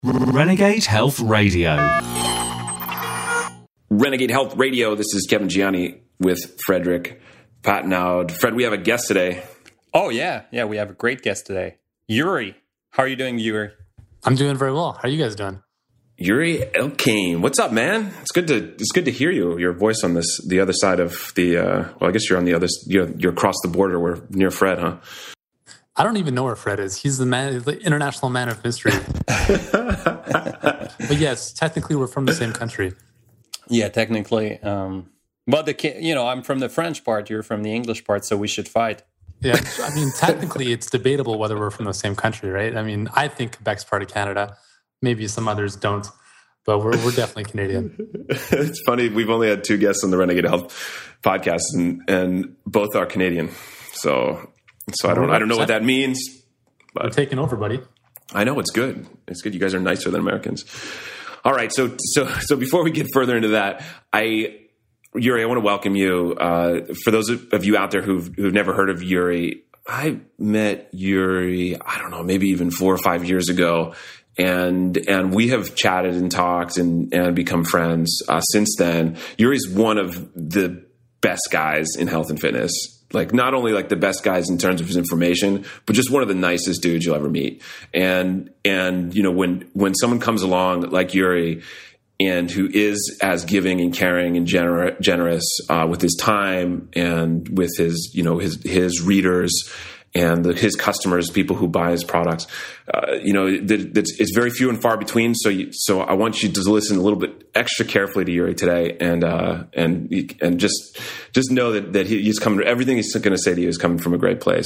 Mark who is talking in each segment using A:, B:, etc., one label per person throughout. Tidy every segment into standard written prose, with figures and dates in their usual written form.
A: Renegade Health Radio.
B: Renegade Health Radio. This is Kevin Gianni with Frederick Patnaud. Fred, we have a guest today.
C: Oh, yeah. Yeah, we have a great guest today. Yuri. How are you doing, Yuri?
D: I'm doing very well. How are you guys doing?
B: Yuri Elkaim. What's up, man? It's good to hear your voice on the other side of the, well, I guess you're on the other, you're across the border. We're near Fred, huh?
D: I don't even know where Fred is. He's the international man of mystery. But yes, technically we're from the same country.
C: Yeah, technically. But I'm from the French part. You're from the English part, so we should fight.
D: Yeah, I mean, technically it's debatable whether we're from the same country, right? I mean, I think Quebec's part of Canada. Maybe some others don't, but we're definitely Canadian.
B: It's funny. We've only had two guests on the Renegade Health podcast, and both are Canadian. So I don't know what that means. But
D: we're taking over, buddy.
B: I know, it's good. It's good. You guys are nicer than Americans. All right. So before we get further into that, Yuri, I want to welcome you. For those of you out there who've never heard of Yuri, I met Yuri, I don't know, maybe even 4 or 5 years ago. And we have chatted and talked and become friends since then. Yuri's one of the best guys in health and fitness. Like, not only like the best guys in terms of his information, but just one of the nicest dudes you'll ever meet. And you know, when someone comes along like Yuri, and who is as giving and caring and generous with his time and with his, you know, his readers and his customers, people who buy his products, it's very few and far between. So I want you to listen a little bit extra carefully to Yuri today, and just know that he's coming. Everything he's going to say to you is coming from a great place.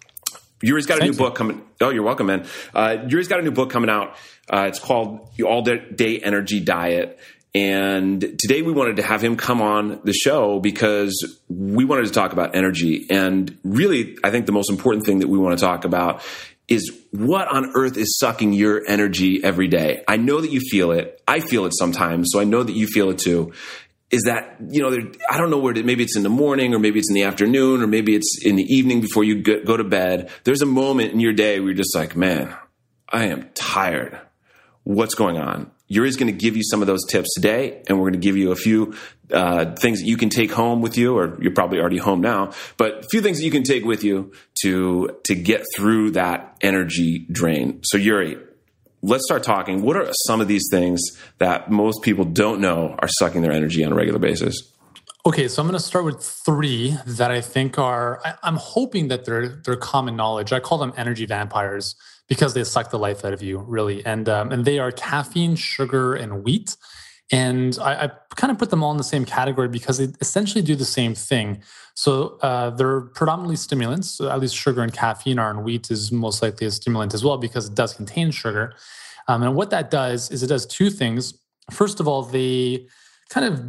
B: Yuri's got a new book coming. Oh, you're welcome, man. Yuri's got a new book coming out. It's called The All Day Energy Diet. And today we wanted to have him come on the show because we wanted to talk about energy. And really, I think the most important thing that we want to talk about is what on earth is sucking your energy every day. I know that you feel it. I feel it sometimes, so I know that you feel it too. Is that, you know, I don't know where maybe it's in the morning, or maybe it's in the afternoon, or maybe it's in the evening before you go to bed. There's a moment in your day where you're just like, man, I am tired. What's going on? Yuri's going to give you some of those tips today, and we're going to give you a few things that you can take home with you, or you're probably already home now, but a few things that you can take with you to get through that energy drain. So Yuri, let's start talking. What are some of these things that most people don't know are sucking their energy on a regular basis?
D: Okay, so I'm going to start with 3 that I think I'm hoping that they're common knowledge. I call them energy vampires because they suck the life out of you, really. And they are caffeine, sugar, and wheat. And I kind of put them all in the same category because they essentially do the same thing. So they're predominantly stimulants. So at least sugar and caffeine are, and wheat is most likely a stimulant as well because it does contain sugar. And what that does is it does 2 things. First of all, they kind of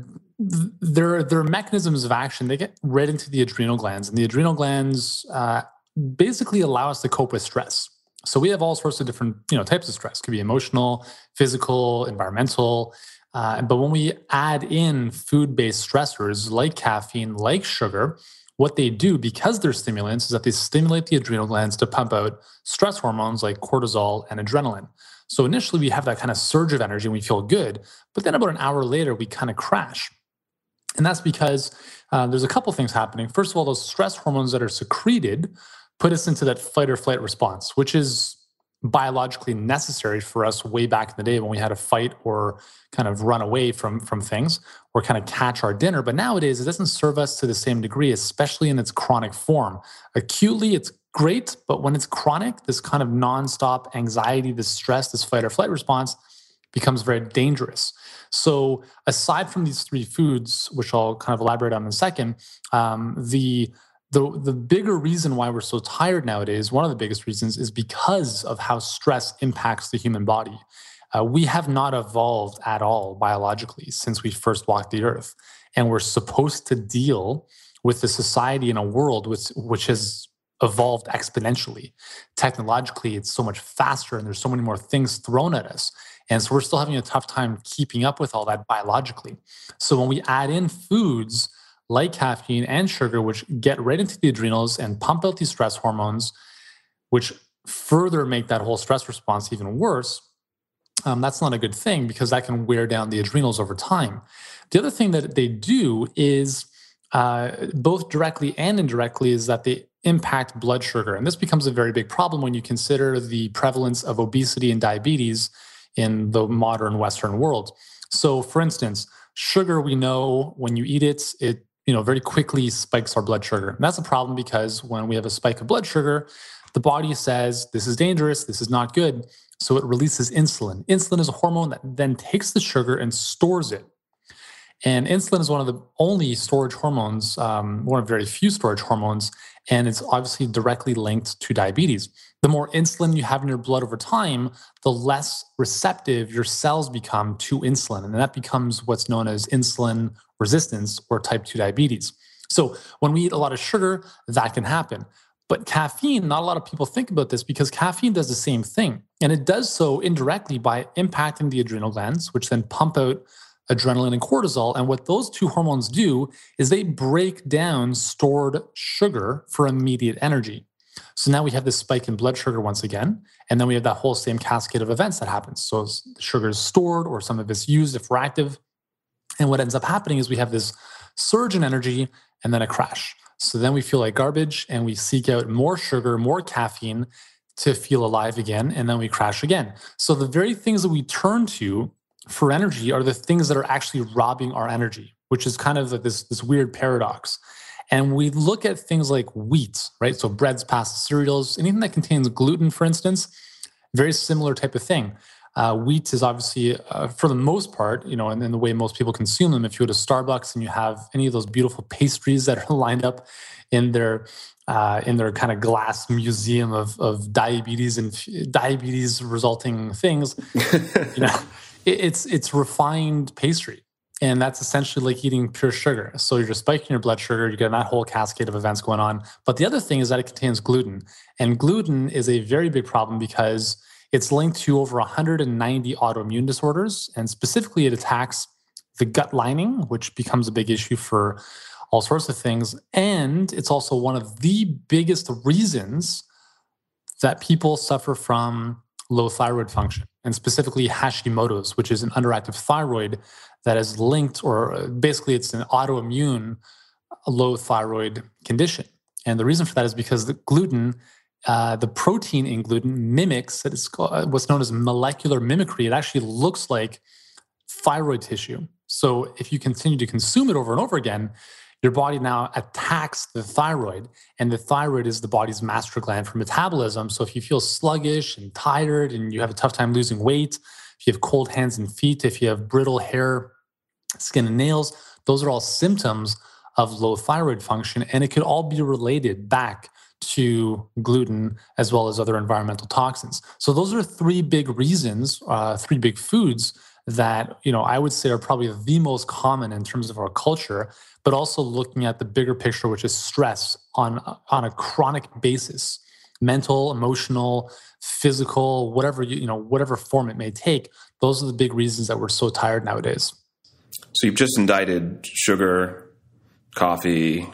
D: their mechanisms of action, they get right into the adrenal glands. And the adrenal glands basically allow us to cope with stress. So we have all sorts of different, types of stress. It could be emotional, physical, environmental. But when we add in food-based stressors like caffeine, like sugar, what they do, because they're stimulants, is that they stimulate the adrenal glands to pump out stress hormones like cortisol and adrenaline. So initially we have that kind of surge of energy and we feel good, but then about an hour later we kind of crash. And that's because there's a couple things happening. First of all, those stress hormones that are secreted put us into that fight or flight response, which is biologically necessary for us way back in the day when we had to fight or kind of run away from things or kind of catch our dinner. But nowadays, it doesn't serve us to the same degree, especially in its chronic form. Acutely, it's great, but when it's chronic, this kind of nonstop anxiety, this stress, this fight or flight response becomes very dangerous. So aside from these 3 foods, which I'll kind of elaborate on in a second, the bigger reason why we're so tired nowadays, one of the biggest reasons, is because of how stress impacts the human body. We have not evolved at all biologically since we first walked the earth. And we're supposed to deal with a society and a world which has evolved exponentially. Technologically, it's so much faster and there's so many more things thrown at us. And so we're still having a tough time keeping up with all that biologically. So when we add in foods like caffeine and sugar, which get right into the adrenals and pump out these stress hormones, which further make that whole stress response even worse, that's not a good thing because that can wear down the adrenals over time. The other thing that they do is both directly and indirectly is that they impact blood sugar. And this becomes a very big problem when you consider the prevalence of obesity and diabetes in the modern Western world. So for instance, sugar, we know when you eat it, it very quickly spikes our blood sugar. And that's a problem because when we have a spike of blood sugar, the body says, this is dangerous, this is not good. So it releases insulin. Insulin is a hormone that then takes the sugar and stores it. And insulin is one of the only storage hormones, one of very few storage hormones, and it's obviously directly linked to diabetes. The more insulin you have in your blood over time, the less receptive your cells become to insulin. And that becomes what's known as insulin resistance or type 2 diabetes. So when we eat a lot of sugar, that can happen. But caffeine, not a lot of people think about this because caffeine does the same thing. And it does so indirectly by impacting the adrenal glands, which then pump out adrenaline and cortisol. And what those two hormones do is they break down stored sugar for immediate energy. So now we have this spike in blood sugar once again, and then we have that whole same cascade of events that happens. So the sugar is stored or some of it's used if we're active. And what ends up happening is we have this surge in energy and then a crash. So then we feel like garbage and we seek out more sugar, more caffeine to feel alive again, and then we crash again. So the very things that we turn to for energy are the things that are actually robbing our energy, which is kind of this weird paradox. And we look at things like wheat, right? So breads, pastas, cereals, anything that contains gluten, for instance, very similar type of thing. Wheat is obviously, for the most part, and in the way most people consume them, if you go to Starbucks and you have any of those beautiful pastries that are lined up in their kind of glass museum of diabetes and diabetes resulting things, it's refined pastry. And that's essentially like eating pure sugar. So you're spiking your blood sugar, you get that whole cascade of events going on. But the other thing is that it contains gluten. And gluten is a very big problem because it's linked to over 190 autoimmune disorders. And specifically, it attacks the gut lining, which becomes a big issue for all sorts of things. And it's also one of the biggest reasons that people suffer from low thyroid function, and specifically Hashimoto's, which is an underactive thyroid that is linked, or basically it's an autoimmune low thyroid condition. And the reason for that is because the gluten, the protein in gluten mimics, that is what's known as molecular mimicry. It actually looks like thyroid tissue. So if you continue to consume it over and over again, your body now attacks the thyroid, and the thyroid is the body's master gland for metabolism. So if you feel sluggish and tired and you have a tough time losing weight, if you have cold hands and feet, if you have brittle hair, skin and nails, those are all symptoms of low thyroid function. And it could all be related back to gluten as well as other environmental toxins. So those are three big reasons, three big foods that, I would say are probably the most common in terms of our culture, but also looking at the bigger picture, which is stress on a chronic basis, mental, emotional, physical, whatever, whatever form it may take. Those are the big reasons that we're so tired nowadays.
B: So you've just indicted sugar, coffee,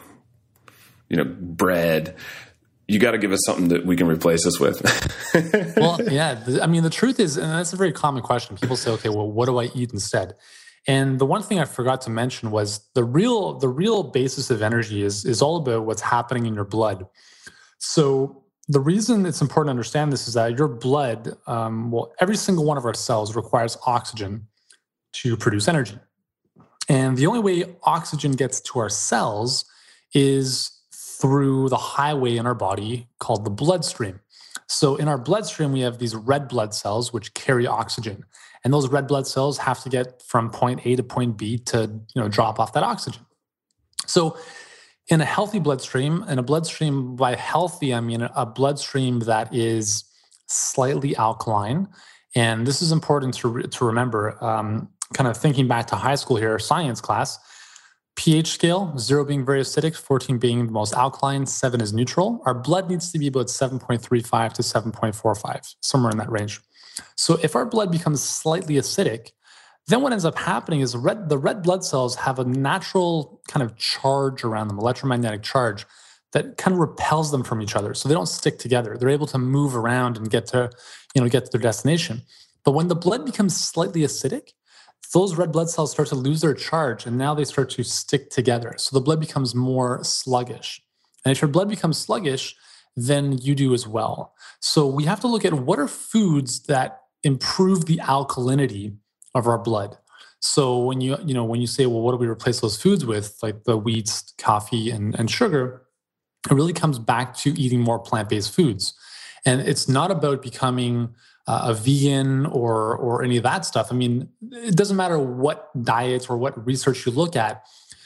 B: bread. You got to give us something that we can replace this with.
D: Well, yeah. The truth is, and that's a very common question. People say, okay, well, what do I eat instead? And the one thing I forgot to mention was the real basis of energy is all about what's happening in your blood. So the reason it's important to understand this is that your blood, every single one of our cells requires oxygen to produce energy. And the only way oxygen gets to our cells is through the highway in our body called the bloodstream. So in our bloodstream, we have these red blood cells which carry oxygen. And those red blood cells have to get from point A to point B to drop off that oxygen. So in a healthy bloodstream, and a bloodstream by healthy, I mean a bloodstream that is slightly alkaline. And this is important to remember, kind of thinking back to high school here, science class, pH scale, 0 being very acidic, 14 being the most alkaline, 7 is neutral. Our blood needs to be about 7.35 to 7.45, somewhere in that range. So if our blood becomes slightly acidic, then what ends up happening is the red blood cells have a natural kind of charge around them, electromagnetic charge, that kind of repels them from each other. So they don't stick together. They're able to move around and get to their destination. But when the blood becomes slightly acidic, those red blood cells start to lose their charge and now they start to stick together. So the blood becomes more sluggish. And if your blood becomes sluggish, then you do as well. So we have to look at what are foods that improve the alkalinity of our blood. So when you say, well, what do we replace those foods with, like the wheats, coffee, and sugar, it really comes back to eating more plant-based foods. And it's not about becoming a vegan or any of that stuff. I mean, it doesn't matter what diets or what research you look at.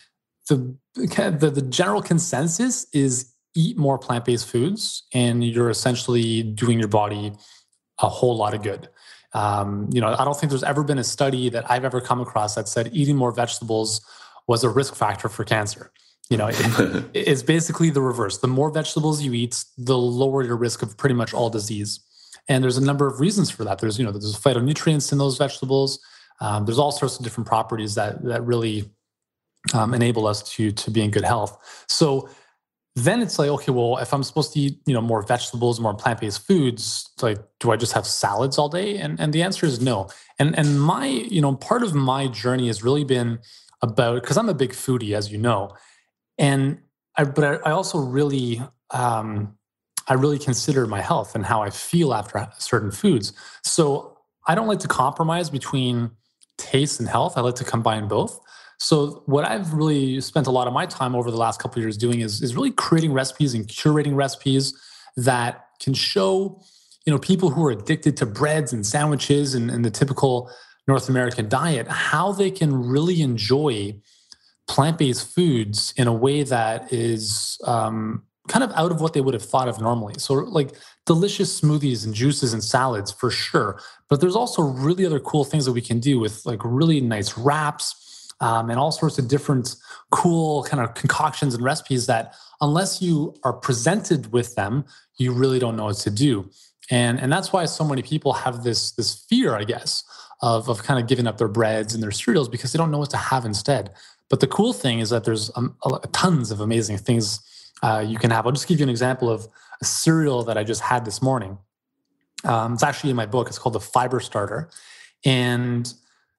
D: The general consensus is eat more plant-based foods, and you're essentially doing your body a whole lot of good. I don't think there's ever been a study that I've ever come across that said eating more vegetables was a risk factor for cancer. It's basically the reverse. The more vegetables you eat, the lower your risk of pretty much all disease. And there's a number of reasons for that. There's phytonutrients in those vegetables. There's all sorts of different properties that really enable us to be in good health. So then it's like, okay, well, if I'm supposed to eat, more vegetables, more plant-based foods, like, do I just have salads all day? And the answer is no. And my, part of my journey has really been about, because I'm a big foodie, as you know, but I also really, I really consider my health and how I feel after certain foods. So I don't like to compromise between taste and health. I like to combine both. So what I've really spent a lot of my time over the last couple of years doing is really creating recipes and curating recipes that can show, people who are addicted to breads and sandwiches and the typical North American diet, how they can really enjoy plant-based foods in a way that is kind of out of what they would have thought of normally. So like delicious smoothies and juices and salads for sure. But there's also really other cool things that we can do with like really nice wraps, and all sorts of different cool kind of concoctions and recipes that unless you are presented with them, you really don't know what to do. And that's why so many people have this fear, I guess, of kind of giving up their breads and their cereals because they don't know what to have instead. But the cool thing is that there's tons of amazing things you can have. I'll just give you an example of a cereal that I just had this morning. It's actually in my book. It's called the Fiber Starter. And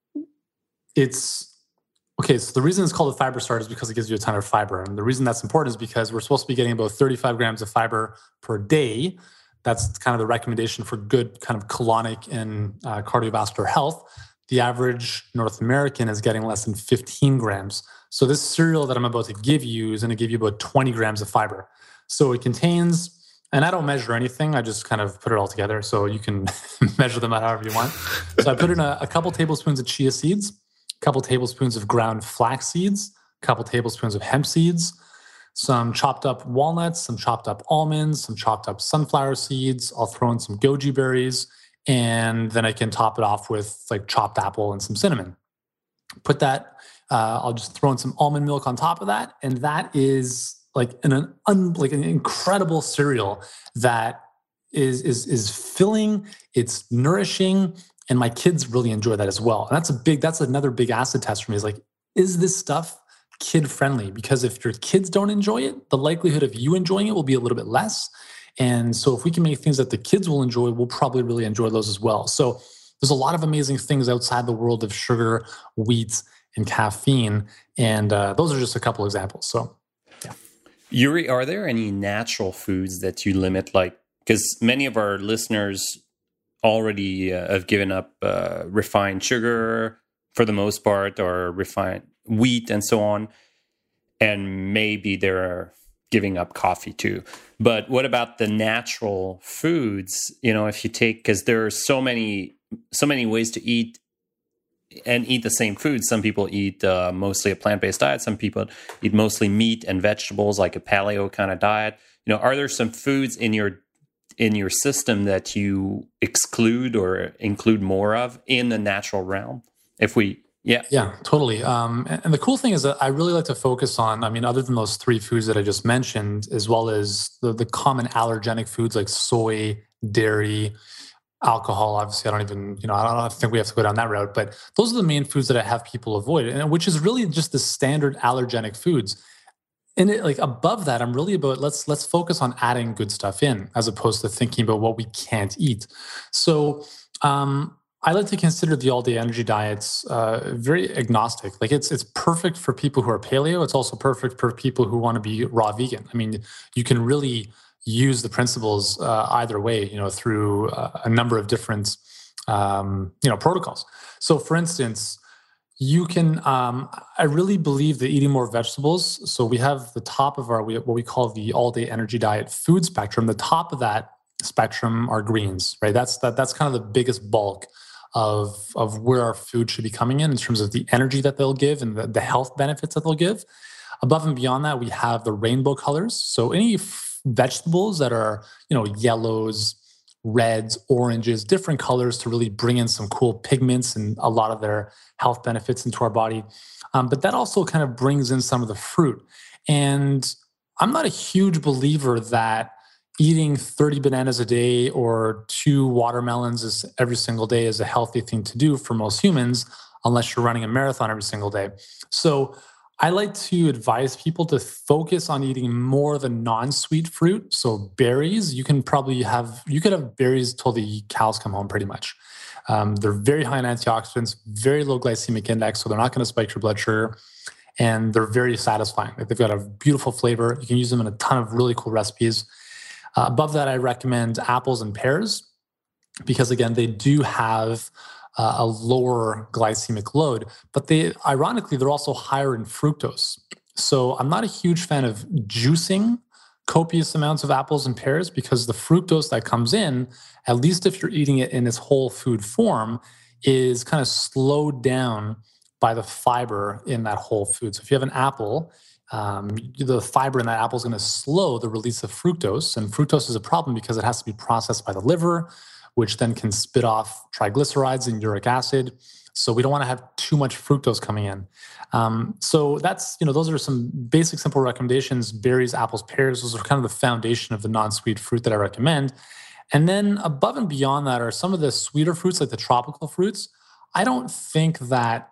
D: so the reason it's called a fiber starter is because it gives you a ton of fiber. And the reason that's important is because we're supposed to be getting about 35 grams of fiber per day. That's kind of the recommendation for good kind of colonic and cardiovascular health. The average North American is getting less than 15 grams. So this cereal that I'm about to give you is going to give you about 20 grams of fiber. So it contains, and I don't measure anything. I just kind of put it all together. So you can measure them out however you want. So I put in a couple tablespoons of chia seeds, a couple tablespoons of ground flax seeds, a couple tablespoons of hemp seeds, some chopped up walnuts, some chopped up almonds, some chopped up sunflower seeds. I'll throw in some goji berries, and then I can top it off with like chopped apple and some cinnamon. Put that, I'll just throw in some almond milk on top of that, and that is like an incredible cereal that is filling, it's nourishing, and my kids really enjoy that as well. And that's another big acid test for me, is like, is this stuff kid friendly? Because if your kids don't enjoy it, the likelihood of you enjoying it will be a little bit less. And so if we can make things that the kids will enjoy, we'll probably really enjoy those as well. So there's a lot of amazing things outside the world of sugar, wheat, and caffeine. And those are just a couple examples. So, yeah.
C: Yuri, are there any natural foods that you limit? Like, because many of our listeners already have given up refined sugar for the most part, or refined wheat and so on. And maybe they're giving up coffee too. But what about the natural foods? If you take, because there are so many ways to eat and eat the same food. Some people eat mostly a plant-based diet. Some people eat mostly meat and vegetables, like a paleo kind of diet. Are there some foods in your system that you exclude or include more of in the natural realm? Yeah, totally.
D: And the cool thing is that I really like to focus on, other than those three foods that I just mentioned, as well as the common allergenic foods like soy, dairy, alcohol. Obviously, I don't think we have to go down that route, but those are the main foods that I have people avoid, and which is really just the standard allergenic foods. And above that, I'm really about let's focus on adding good stuff in, as opposed to thinking about what we can't eat. So, I like to consider the all-day energy diets very agnostic. Like it's perfect for people who are paleo. It's also perfect for people who want to be raw vegan. I mean, you can really use the principles either way, through a number of different, protocols. So, for instance, you can. I really believe that eating more vegetables. So we have the top of what we call the all-day energy diet food spectrum. The top of that spectrum are greens, right? That's kind of the biggest bulk of where our food should be coming in terms of the energy that they'll give and the health benefits that they'll give. Above and beyond that, we have the rainbow colors. So any vegetables that are, yellows, reds, oranges, different colors to really bring in some cool pigments and a lot of their health benefits into our body. But that also kind of brings in some of the fruit. And I'm not a huge believer that eating 30 bananas a day or 2 watermelons every single day is a healthy thing to do for most humans, unless you're running a marathon every single day. So I like to advise people to focus on eating more of the non-sweet fruit. So berries, you could have berries till the cows come home pretty much. They're very high in antioxidants, very low glycemic index, so they're not going to spike your blood sugar. And they're very satisfying. They've got a beautiful flavor. You can use them in a ton of really cool recipes. Above that, I recommend apples and pears because, again, they do have a lower glycemic load, but ironically, they're also higher in fructose. So I'm not a huge fan of juicing copious amounts of apples and pears because the fructose that comes in, at least if you're eating it in its whole food form, is kind of slowed down by the fiber in that whole food. So if you have an apple, the fiber in that apple is going to slow the release of fructose. And fructose is a problem because it has to be processed by the liver, which then can spit off triglycerides and uric acid. So we don't want to have too much fructose coming in. So that's, those are some basic, simple recommendations. Berries, apples, pears, those are kind of the foundation of the non-sweet fruit that I recommend. And then above and beyond that are some of the sweeter fruits, like the tropical fruits. I don't think that,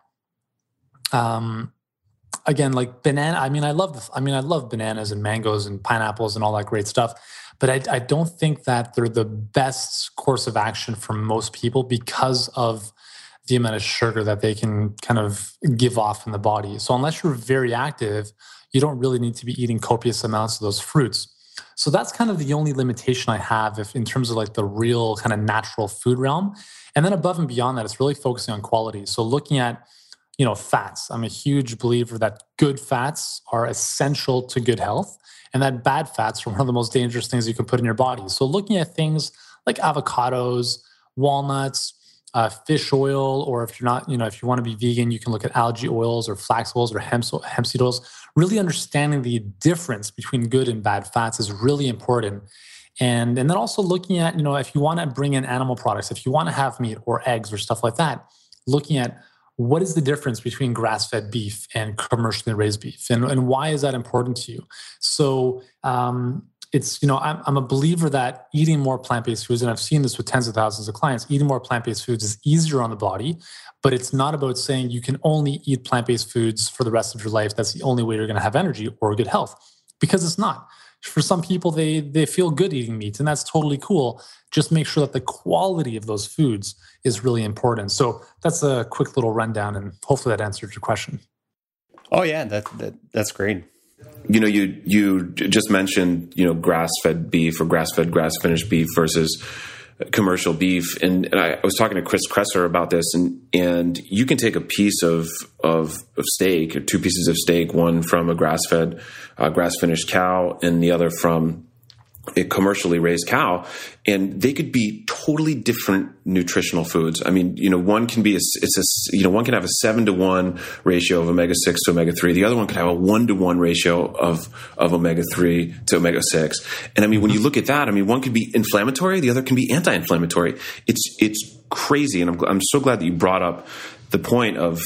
D: again, like banana, I love bananas and mangoes and pineapples and all that great stuff. But I don't think that they're the best course of action for most people because of the amount of sugar that they can kind of give off in the body. So unless you're very active, you don't really need to be eating copious amounts of those fruits. So that's kind of the only limitation I have in terms of like the real kind of natural food realm. And then above and beyond that, it's really focusing on quality. So looking at, fats. I'm a huge believer that good fats are essential to good health and that bad fats are one of the most dangerous things you can put in your body. So looking at things like avocados, walnuts, fish oil, or if you're not, if you want to be vegan, you can look at algae oils or flax oils or hemp seed oils. Really understanding the difference between good and bad fats is really important. And then also looking at, if you want to bring in animal products, if you want to have meat or eggs or stuff like that, looking at what is the difference between grass-fed beef and commercially raised beef, and why is that important to you? So it's, I'm a believer that eating more plant-based foods, and I've seen this with tens of thousands of clients, eating more plant-based foods is easier on the body, but it's not about saying you can only eat plant-based foods for the rest of your life. That's the only way you're going to have energy or good health, because it's not. For some people, they feel good eating meat, and that's totally cool. Just make sure that the quality of those foods is really important. So that's a quick little rundown, and hopefully that answered your question.
C: Oh yeah, that's great.
B: You just mentioned grass-fed beef or grass-finished beef versus commercial beef, and I was talking to Chris Kresser about this, and you can take a piece of steak or 2 pieces of steak, one from a grass-fed, grass-finished cow, and the other from a commercially raised cow, and they could be totally different nutritional foods. I mean, one can be one can have a 7-to-1 ratio of omega-6 to omega-3. The other one could have a 1-to-1 ratio of omega-3 to omega-6. And I mean, when you look at that, I mean, one could be inflammatory, the other can be anti-inflammatory. It's crazy, and I'm so glad that you brought up the point of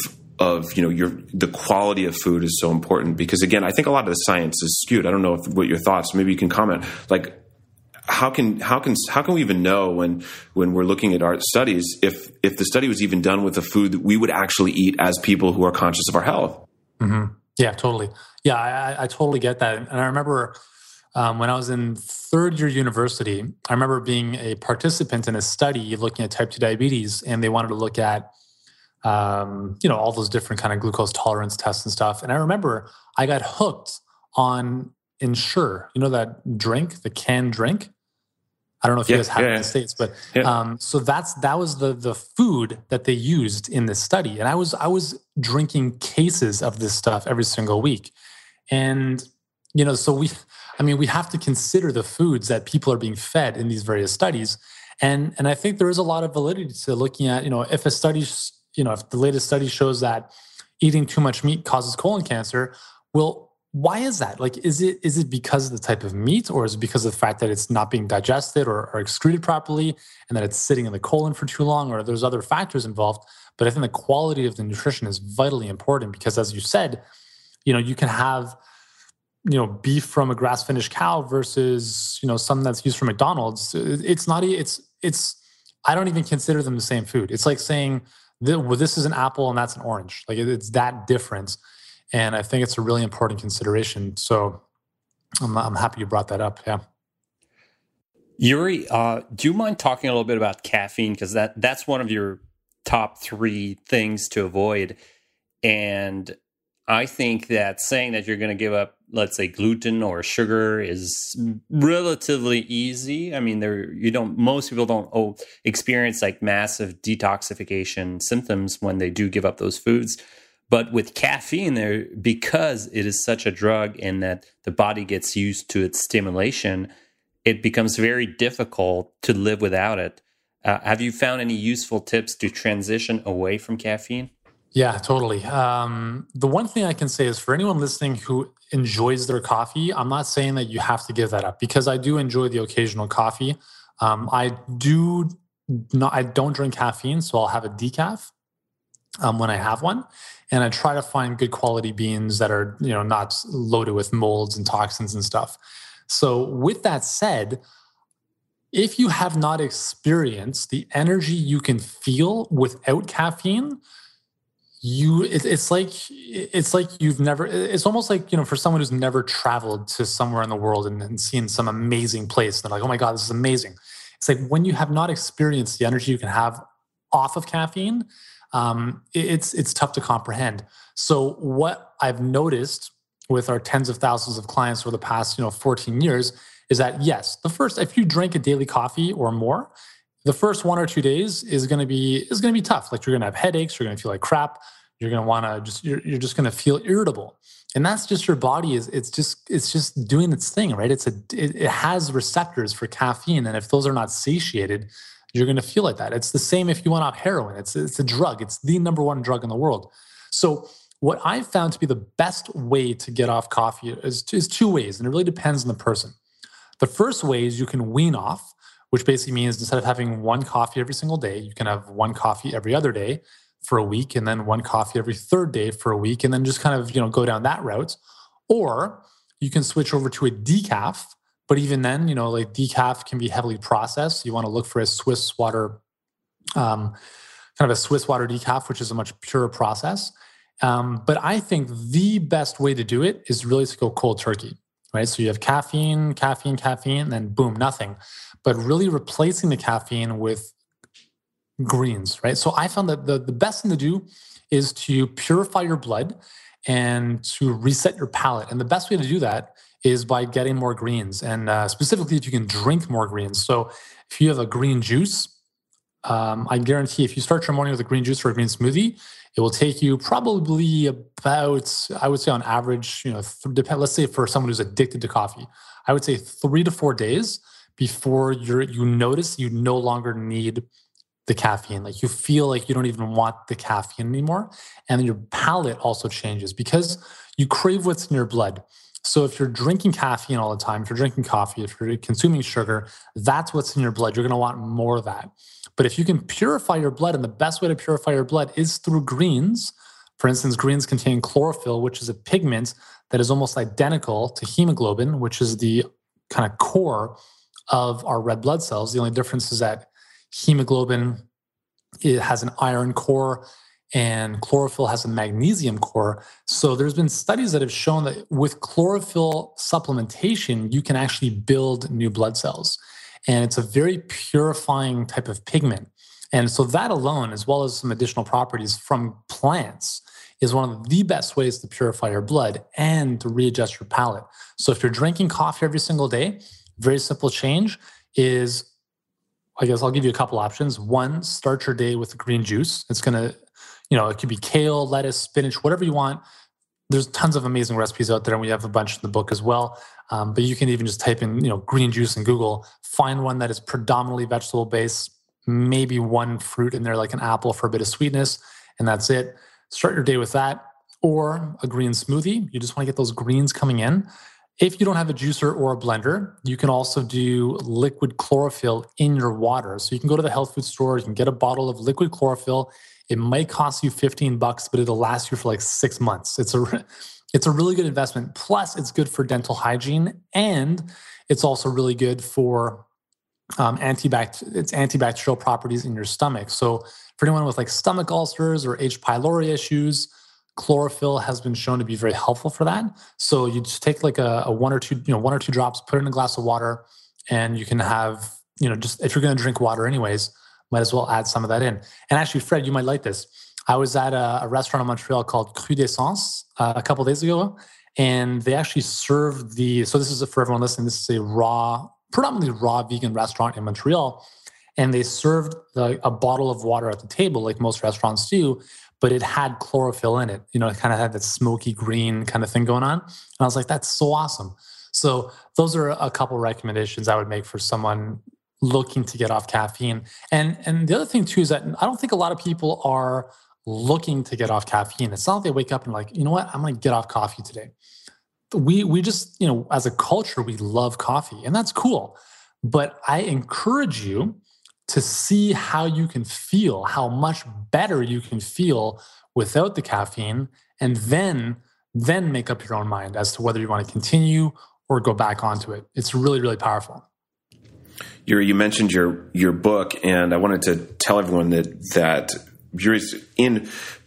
B: the quality of food is so important, because again, I think a lot of the science is skewed. I don't know what your thoughts, maybe you can comment. Like, how can we even know when we're looking at our studies if the study was even done with the food that we would actually eat as people who are conscious of our health?
D: Mm-hmm. Yeah, totally. Yeah, I totally get that. And I remember When I was in third year university, I remember being a participant in a study looking at type 2 diabetes, and they wanted to look at all those different kind of glucose tolerance tests and stuff. And I remember I got hooked on Ensure, that drink, the canned drink. I don't know if you guys have it in the States, but so that was the food that they used in this study. And I was drinking cases of this stuff every single week. And, so we have to consider the foods that people are being fed in these various studies. And I think there is a lot of validity to looking at, if a study, if the latest study shows that eating too much meat causes colon cancer, well, why is that? Like, is it because of the type of meat, or is it because of the fact that it's not being digested or excreted properly, and that it's sitting in the colon for too long, or there's other factors involved? But I think the quality of the nutrition is vitally important, because, as you said, you can have, beef from a grass-finished cow versus, something that's used from McDonald's. It's not, I don't even consider them the same food. It's like saying, this is an apple and that's an orange. Like, it's that different. And I think it's a really important consideration. So I'm happy you brought that up. Yeah.
C: Yuri, do you mind talking a little bit about caffeine? Because that's one of your top 3 things to avoid. And I think that saying that you're going to give up, let's say, gluten or sugar is relatively easy. I mean, most people don't experience like massive detoxification symptoms when they do give up those foods. But with caffeine, because it is such a drug and that the body gets used to its stimulation, it becomes very difficult to live without it. Have you found any useful tips to transition away from caffeine?
D: Yeah, totally. The one thing I can say is, for anyone listening who enjoys their coffee, I'm not saying that you have to give that up, because I do enjoy the occasional coffee. I don't drink caffeine, so I'll have a decaf when I have one. And I try to find good quality beans that are, not loaded with molds and toxins and stuff. So with that said, if you have not experienced the energy you can feel without caffeine, it's almost like, for someone who's never traveled to somewhere in the world and seen some amazing place, they're like, oh my God, this is amazing. It's like, when you have not experienced the energy you can have off of caffeine, it's tough to comprehend. So what I've noticed with our tens of thousands of clients over the past 14 years is that, yes, if you drink a daily coffee or more, the first 1 or 2 days is going to be tough. Like, you're going to have headaches, you're going to feel like crap, you're going to want to you're just going to feel irritable, and that's just your body it's just doing its thing, right? It has receptors for caffeine, and if those are not satiated, you're going to feel like that. It's the same if you went off heroin. It's a drug. It's the number 1 drug in the world. So what I've found to be the best way to get off coffee is 2 ways, and it really depends on the person. The first way is you can wean off, which basically means instead of having 1 coffee every single day, you can have 1 coffee every other day for a week, and then 1 coffee every 3rd day for a week, and then just kind of go down that route. Or you can switch over to a decaf. But even then, like, decaf can be heavily processed. You want to look for a Swiss water, kind of a Swiss water decaf, which is a much purer process. But I think the best way to do it is really to go cold turkey, right? So you have caffeine, and then boom, nothing. But really replacing the caffeine with greens, right? So I found that the best thing to do is to purify your blood and to reset your palate. And the best way to do that is by getting more greens, and specifically if you can drink more greens. So if you have a green juice, I guarantee if you start your morning with a green juice or a green smoothie, it will take you probably about, I would say on average, let's say for someone who's addicted to coffee, I would say 3 to 4 days before you notice you no longer need the caffeine. Like, you feel like you don't even want the caffeine anymore. And then your palate also changes because you crave what's in your blood. So if you're drinking caffeine all the time, if you're drinking coffee, if you're consuming sugar, that's what's in your blood. You're going to want more of that. But if you can purify your blood, and the best way to purify your blood is through greens. For instance, greens contain chlorophyll, which is a pigment that is almost identical to hemoglobin, which is the kind of core of our red blood cells. The only difference is that hemoglobin, it has an iron core and chlorophyll has a magnesium core. So there's been studies that have shown that with chlorophyll supplementation, you can actually build new blood cells. And it's a very purifying type of pigment. And so that alone, as well as some additional properties from plants, is one of the best ways to purify your blood and to readjust your palate. So if you're drinking coffee every single day, very simple change is, I guess I'll give you a couple options. One, start your day with green juice. It's going to, it could be kale, lettuce, spinach, whatever you want. There's tons of amazing recipes out there, and we have a bunch in the book as well. But you can even just type in, green juice in Google, find one that is predominantly vegetable based, maybe one fruit in there like an apple for a bit of sweetness, and that's it. Start your day with that, or a green smoothie. You just want to get those greens coming in. If you don't have a juicer or a blender, you can also do liquid chlorophyll in your water. So you can go to the health food store, you can get a bottle of liquid chlorophyll. It might cost you $15, but it'll last you for like 6 months. It's a really good investment. Plus, it's good for dental hygiene, and it's also really good for antibacterial properties in your stomach. So for anyone with like stomach ulcers or H. pylori issues, chlorophyll has been shown to be very helpful for that. So you just take like a one or two drops, put it in a glass of water, and you can have, just if you're going to drink water anyways, might as well add some of that in. And actually, Fred, you might like this. I was at a restaurant in Montreal called Cru d'Essence a couple of days ago, and they actually served so this is for everyone listening, this is a predominantly raw vegan restaurant in Montreal, and they served a bottle of water at the table like most restaurants do, but it had chlorophyll in it. It kind of had that smoky green kind of thing going on. And I was like, that's so awesome. So those are a couple of recommendations I would make for someone looking to get off caffeine. And the other thing too is that I don't think a lot of people are looking to get off caffeine. It's not like they wake up and like, you know what, I'm going to get off coffee today. We just, as a culture, we love coffee, and that's cool. But I encourage you to see how you can feel, how much better you can feel without the caffeine, and then make up your own mind as to whether you want to continue or go back onto it. It's really, really powerful.
B: You mentioned your book, and I wanted to tell everyone that you're in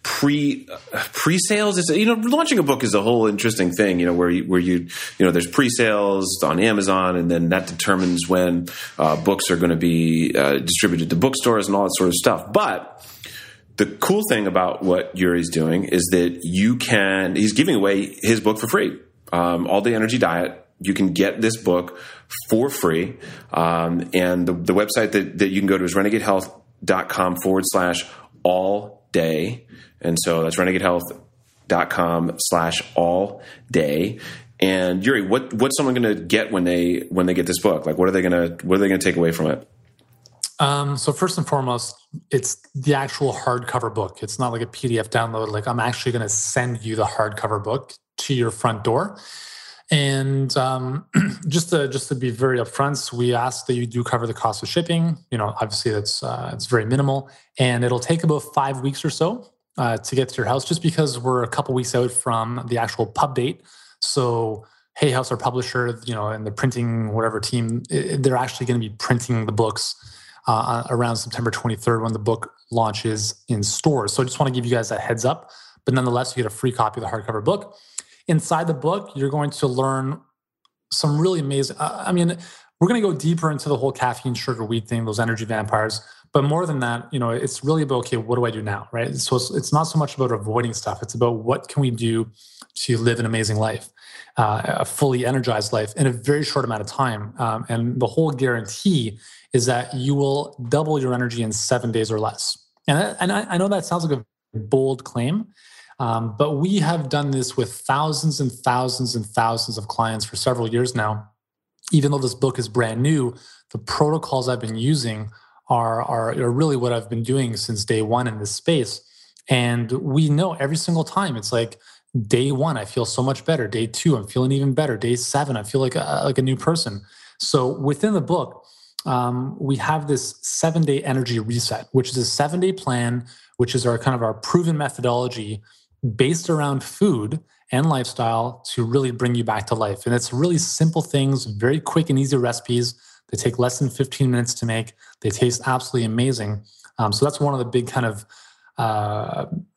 B: pre-sales. It's, launching a book is a whole interesting thing, where you there's pre-sales on Amazon, and then that determines when books are going to be distributed to bookstores and all that sort of stuff. But the cool thing about what Yuri's doing is that he's giving away his book for free. All Day Energy Diet. You can get this book for free. And the website that you can go to is renegadehealth.com/all-day. And so that's renegadehealth.com/all-day. And Yuri, what's someone going to get when they get this book? Like, what are they going to take away from it?
D: So first and foremost, it's the actual hardcover book. It's not like a PDF download. Like, I'm actually going to send you the hardcover book to your front door. And just to be very upfront, so we ask that you do cover the cost of shipping. Obviously it's very minimal, and it'll take about 5 weeks or so to get to your house, just because we're a couple weeks out from the actual pub date. So Hay House, our publisher, and the printing whatever team, they're actually going to be printing the books around September 23rd when the book launches in stores. So I just want to give you guys that heads up. But nonetheless, you get a free copy of the hardcover book. Inside the book, you're going to learn some really amazing. We're going to go deeper into the whole caffeine, sugar, wheat thing, those energy vampires. But more than that, it's really about, okay, what do I do now, right? So it's not so much about avoiding stuff. It's about what can we do to live an amazing life, a fully energized life in a very short amount of time. And the whole guarantee is that you will double your energy in 7 days or less. And I know that sounds like a bold claim, but we have done this with thousands and thousands and thousands of clients for several years now. Even though this book is brand new, the protocols I've been using are really what I've been doing since day one in this space. And we know every single time, it's like day one, I feel so much better. Day two, I'm feeling even better. Day seven, I feel like a new person. So within the book, we have this 7-day energy reset, which is a 7-day plan, which is our proven methodology based around food and lifestyle to really bring you back to life. And it's really simple things, very quick and easy recipes. They take less than 15 minutes to make. They taste absolutely amazing. So that's one of the big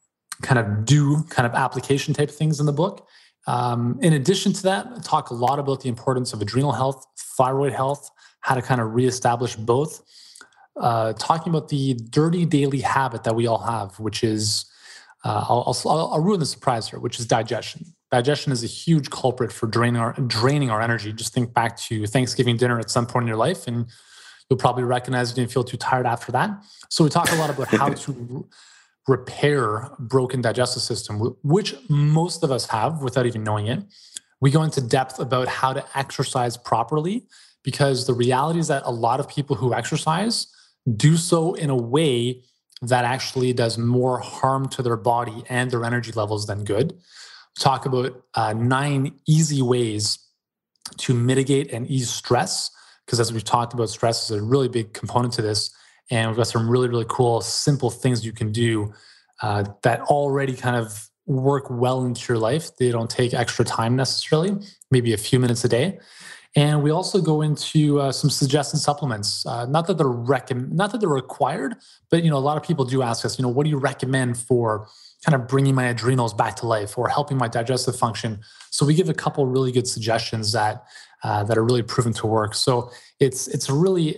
D: kind of application type things in the book. In addition to that, I talk a lot about the importance of adrenal health, thyroid health, how to kind of reestablish both. Talking about the dirty daily habit that we all have, which is, I'll ruin the surprise here, which is digestion. Digestion is a huge culprit for draining our energy. Just think back to Thanksgiving dinner at some point in your life, and you'll probably recognize you didn't feel too tired after that. So we talk a lot about how to repair broken digestive system, which most of us have without even knowing it. We go into depth about how to exercise properly, because the reality is that a lot of people who exercise do so in a way that actually does more harm to their body and their energy levels than good. We talk about 9 easy ways to mitigate and ease stress, because as we've talked about, stress is a really big component to this. And we've got some really, really cool, simple things you can do that already kind of work well into your life. They don't take extra time necessarily, maybe a few minutes a day. And we also go into some suggested supplements. Not that they're required, but a lot of people do ask us, what do you recommend for kind of bringing my adrenals back to life or helping my digestive function? So we give a couple really good suggestions that are really proven to work. So it's a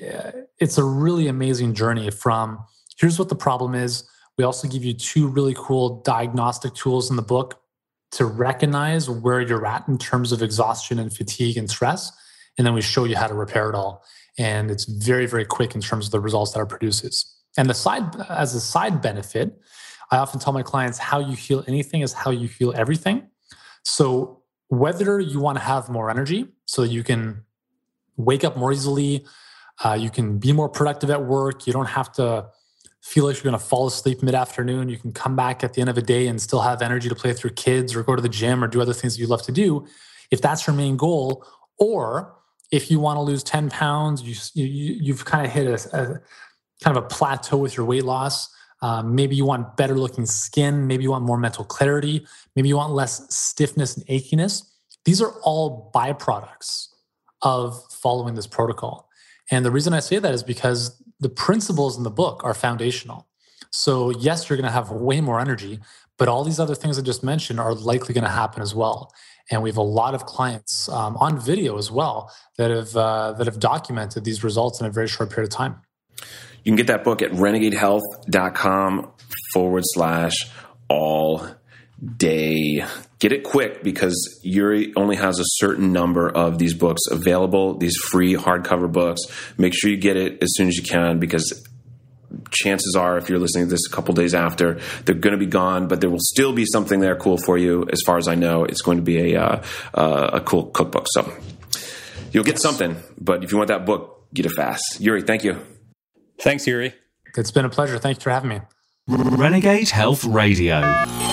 D: really amazing journey from here's what the problem is. We also give you 2 really cool diagnostic tools in the book to recognize where you're at in terms of exhaustion and fatigue and stress. And then we show you how to repair it all. And it's very, very quick in terms of the results that it produces. And as a side benefit, I often tell my clients how you heal anything is how you heal everything. So whether you want to have more energy so that you can wake up more easily, you can be more productive at work, you don't have to feel like you're going to fall asleep mid-afternoon, you can come back at the end of a day and still have energy to play with your kids or go to the gym or do other things that you love to do. If that's your main goal, or if you want to lose 10 pounds, you've kind of hit a kind of a plateau with your weight loss. Maybe you want better looking skin. Maybe you want more mental clarity. Maybe you want less stiffness and achiness. These are all byproducts of following this protocol. And the reason I say that is because the principles in the book are foundational. So yes, you're going to have way more energy, but all these other things I just mentioned are likely going to happen as well. And we have a lot of clients on video as well that have documented these results in a very short period of time.
B: You can get that book at renegadehealth.com/all day. Get it quick because Yuri only has a certain number of these books available, these free hardcover books. Make sure you get it as soon as you can, because chances are, if you're listening to this a couple days after, they're going to be gone, but there will still be something there cool for you. As far as I know, it's going to be a cool cookbook. So you'll get something, but if you want that book, get it fast. Yuri, thank you.
C: Thanks, Yuri.
D: It's been a pleasure. Thanks for having me.
A: Renegade Health Radio.